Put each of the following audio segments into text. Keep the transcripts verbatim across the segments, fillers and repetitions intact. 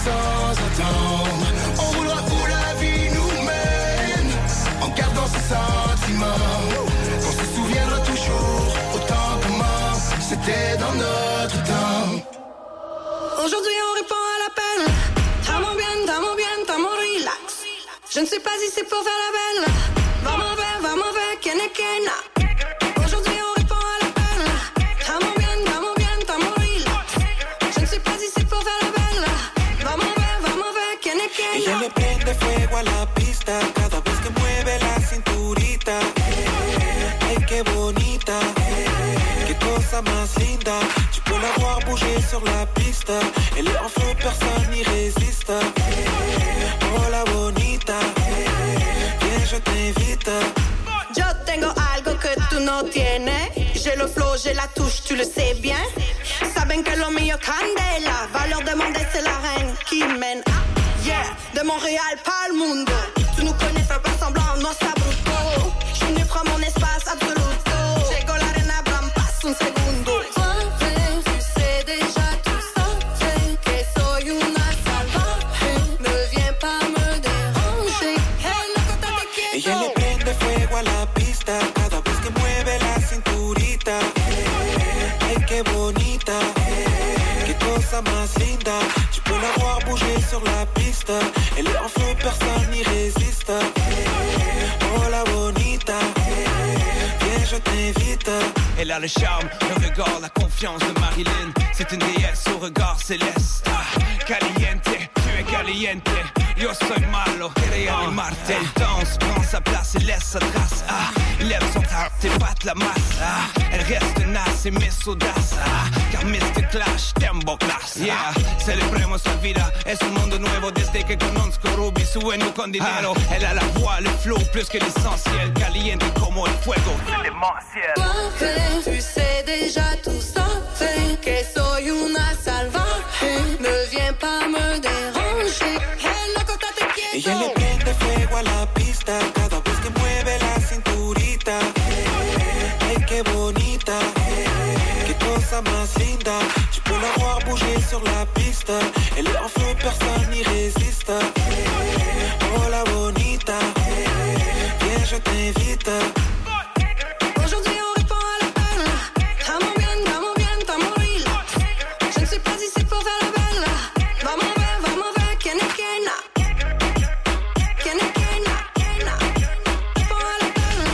sans attendre. On roulera où la vie nous mène, en gardant ses sentiments. On se souviendra toujours autant comment c'était dans notre temps. Aujourd'hui on répond à l'appel. Estamos bien, estamos bien, estamos relax. Je ne sais pas si c'est pour faire la belle. Vamos ver, vamos ver, quién es quién. Aujourd'hui on répond à l'appel. Estamos bien, estamos bien, estamos relax. Je ne sais pas si c'est pour faire la belle. Vamos ver, vamos ver, quién es quién. Ella le prende fuego a la pista cada vez que mueve la cinturita. Ay, qué bonita, qué cosa más linda. Tu peux la voir bouger sur la pista. Elle est en feu, personne n'y résiste. Oh la bonita, viens je t'invite. Yo tengo algo que tú no tienes. J'ai le flow, j'ai la touche, tu le sais bien. Saben que lo mío candela. Va leur demander, c'est la reine qui mène. Ah, yeah, de Montréal pas le mundo. Tu nous connais, fais pas semblant, no sabruto. Je suis venu prendre mon espace absoluto. Llego la arena, bam, passe un segundo. Tu sais déjà tout ça, c'est que soy una salvaje. Ne viens pas me déranger. Hey, loco, te quiero. Ella le prende fuego a la pista cada vez que mueve la cinturita. Ay, qué bonita, qué cosa más linda. Tu peux la voir bouger sur la pista. Elle est en feu, personne n'y résiste. Oh la bonita, viens je t'invite. Elle a le charme, le regard, la confiance de Marilyn. C'est une déesse au regard céleste. Ah, caliente, tu es caliente. Yo soy malo, quería animarte. Elle danse, prend sa place et laisse sa trace. Ah, lève son tarte et batte la masse. Ah, elle reste tenace et Miss Audace. Ah, car mister Clash, tembo class. Yeah, celebremos la vida. Es un mundo nuevo desde que conozco Ruby. Sueño con dinero. Ah, elle a la voix, le flow, plus que l'essentiel. Caliente como el fuego, c'est démentiel. Tu sais déjà tout ça, c'est que soy una salvaje. Ne viens pas me déranger. Hey, loco, te quiero. Ella le prende fuego a la pista cada vez que mueve la cinturita. Ay, qué bonita, qué cosa más linda. Tu peux la voir bouger sur la pista. Elle est en feu, personne n'y résiste. Oh la bonita, viens je t'invite. Aujourd'hui on répond à l'appel. Estamos bien, estamos bien, estamos relax. Je ne sais pas si c'est pour faire la belle. Vamos ver, vamos ver, quién es quién. Quién es quién. Répond à l'appel.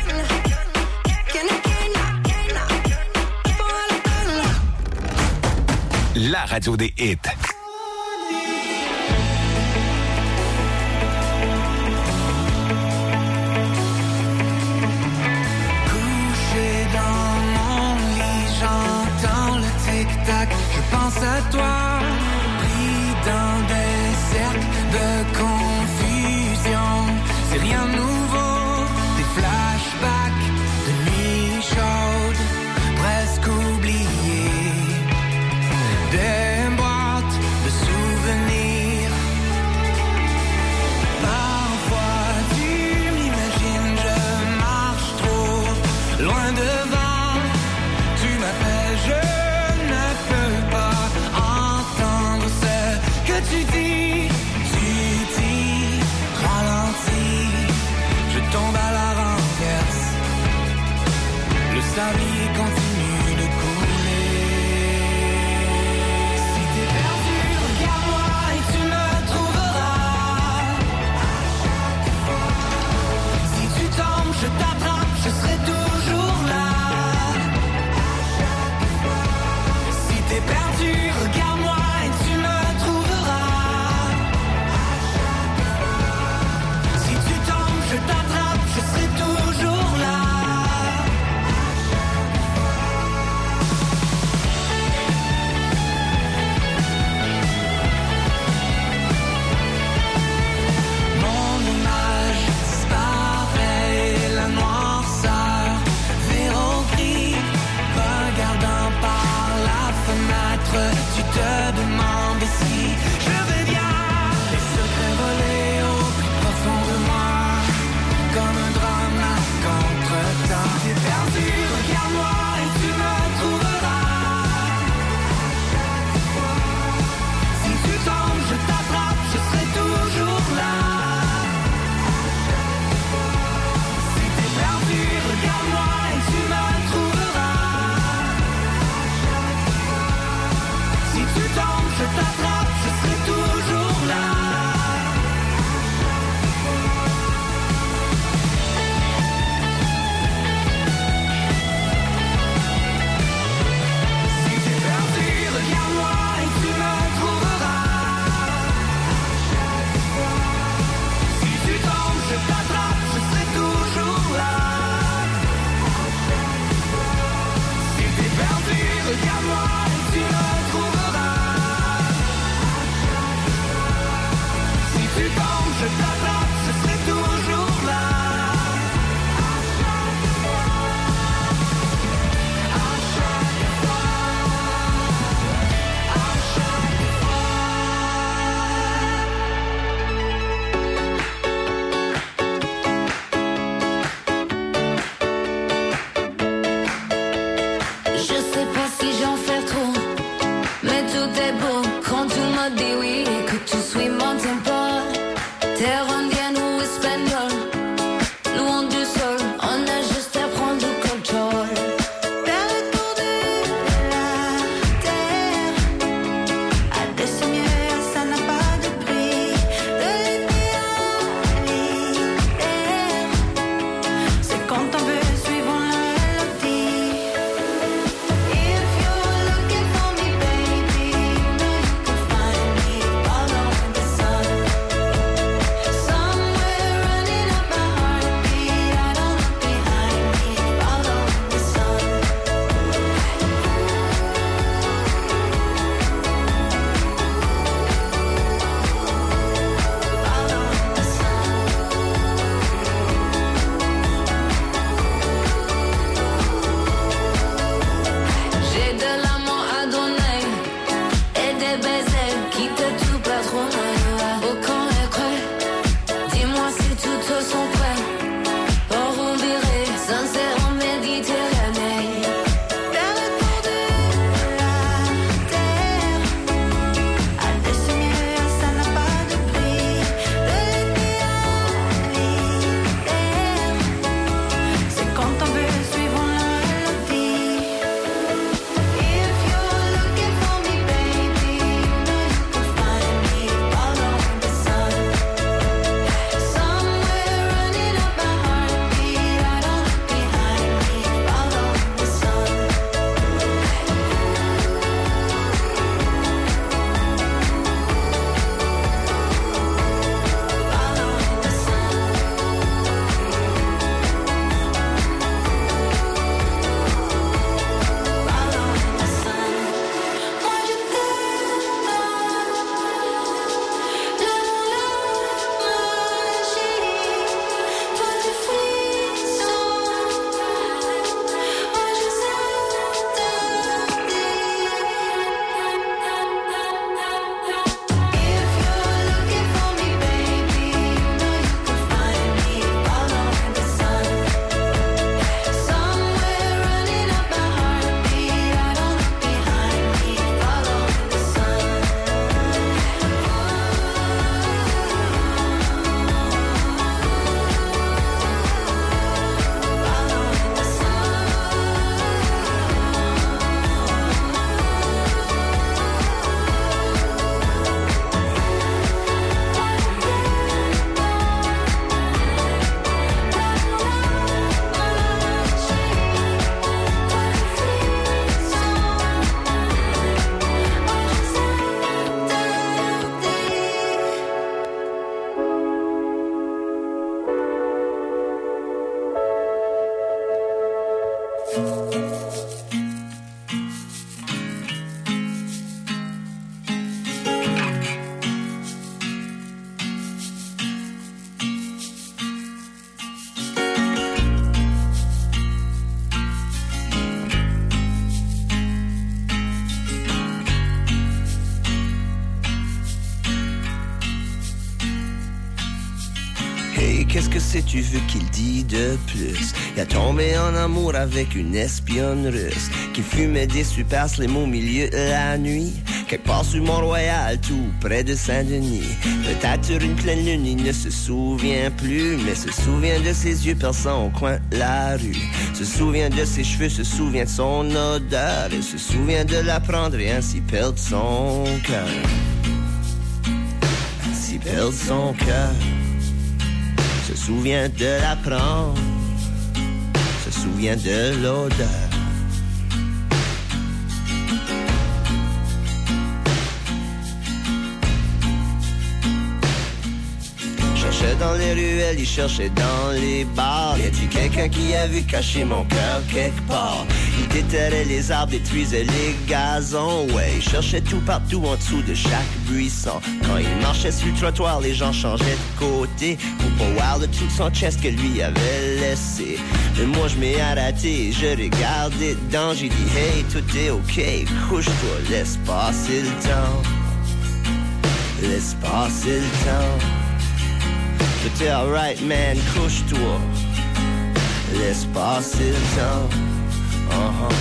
Quién es quién. Répond à l'appel. La radio des hits. Je pense à toi, pris dans des cercles de confusion. C'est rien de nouveau, des flashbacks de nuits chaudes, presque oubliées. Des boîtes de souvenirs. Parfois tu m'imagines, je marche trop loin devant. Tu m'appelles, je tu dis, tu dis, ralentis, je tombe à la renverse, le sable continue de couler. Si t'es perdu, regarde-moi et tu me trouveras. Si tu tombes, je t'attrape, je serai toujours là. Si t'es perdu, regarde-moi et tu me je t'attrape, je serai toujours là. qu'est-ce que c'est tu veux qu'il dit de plus? Il a tombé en amour avec une espionne russe qui fumait des super slim au milieu de la nuit, quelque part sur Mont-Royal, tout près de Saint-Denis. Peut-être sur une pleine lune, il ne se souvient plus, mais se souvient de ses yeux perçants au coin de la rue. Se souvient de ses cheveux, se souvient de son odeur, et se souvient de la prendre et ainsi perdre son cœur. Ainsi perdre son cœur. Se souvient de la prendre, se souvient de l'odeur. Dans les ruelles, il cherchait dans les bars. Y a-t-il quelqu'un qui a vu cacher mon cœur quelque part? Il déterrait les arbres, détruisait les gazons. Ouais, il cherchait tout partout en dessous de chaque buisson. Quand il marchait sur le trottoir, les gens changeaient de côté pour pas voir de tout son chest que lui avait laissé. Mais moi je m'ai arrêté, je regardais dedans. J'ai dit hey, tout est ok, couche-toi, laisse passer le temps. Laisse passer le temps. Tout est alright man, couche-toi. Laisse passer le temps. Uh-huh.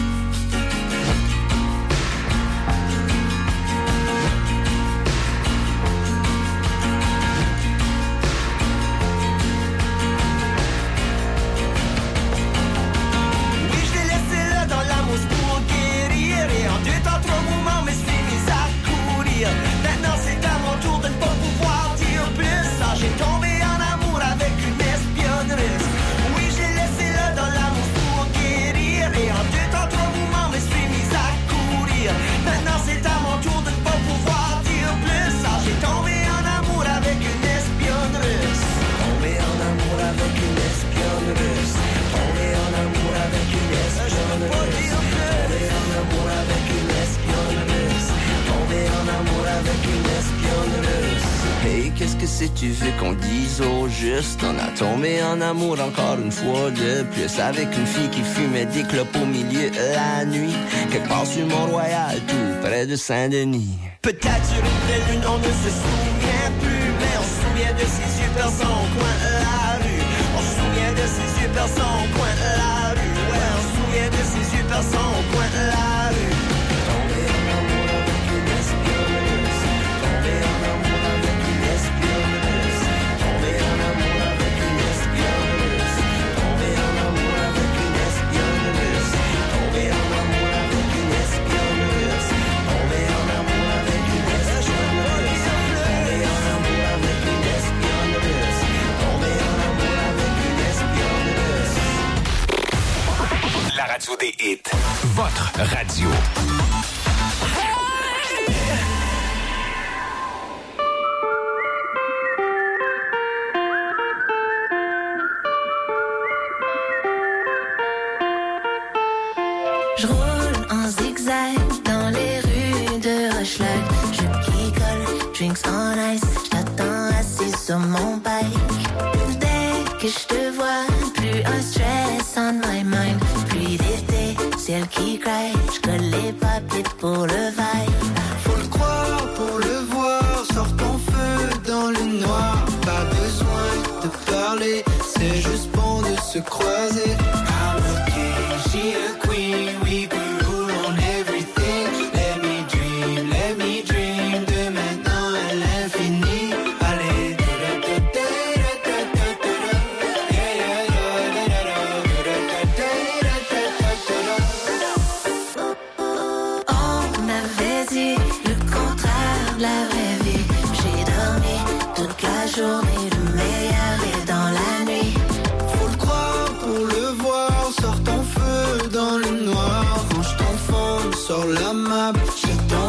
Oui, je l'ai laissé là dans la mousse pour guérir. Et en deux temps, trois mouvements, mais je suis mis à courir. Maintenant c'est à mon tour de ne pas pouvoir dire plus. Ah, j'ai tombé en amour avec une espionne russe. Oui, j'ai laissé là dans la mousse pour guérir. Et en deux temps, trois mouvements, mais je suis mis à courir. Maintenant c'est à mon tour de ne pas pouvoir dire plus. Ah, j'ai tombé en amour avec une espionne russe. Tombé en amour avec une espionne russe. Tombé en amour avec une espionne russe. Tombé en amour avec une espionne russe. Tombé en amour avec une espionne russe. Hey, qu'est-ce que c'est tu veux qu'on dise au juste? On a tombé en amour encore une fois de plus avec une fille qui fumait des clopes au milieu de la nuit, quelque part sur Mont-Royal, tout près de Saint-Denis. Peut-être sur une belle lune, on ne se souvient plus, mais on se souvient de ses yeux perçants au coin de la rue. On se souvient de ses yeux perçants au coin de la rue. Ouais, on se souvient de ses yeux perçants au coin de la rue. Tombé en amour avec une espionne russe. Tombé en amour avec une espionne russe. Tombé en amour avec une espionne russe. Tombé en amour avec une espionne russe. Tombé en amour avec une espionne russe. Tombé en amour avec une espionne russe. Tombé en amour avec une espionne russe. Tombé en amour avec une espionne russe. La radio des hits. Votre radio. Je roule en zigzag dans les rues de Hochelag. Je picole, drinks on ice. Je t'attends assis sur mon bike. Dès que je te vois, plus un stress on my mind. Pluie d'été, ciel qui craque. Je colle les papiers pour le vibe. Faut le croire pour le voir. Sors ton feu dans le noir. Pas besoin de parler, c'est juste bon de se croiser. I'm a king, she a queen. We could rule on everything. Let me dream, let me dream. De maintenant à l'infini. Allez, on avait dit le contraire de la vraie vie. J'ai dormi toute la journée, le meilleur est dans la nuit. faut le croire pour le voir. Sors ton feu dans le noir. Range ton phone sur la map. J'ai ton